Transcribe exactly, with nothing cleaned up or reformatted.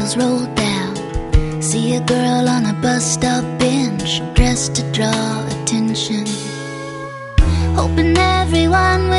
windows rolled down, see a girl on a bus stop bench, dressed to draw attention, hoping everyone will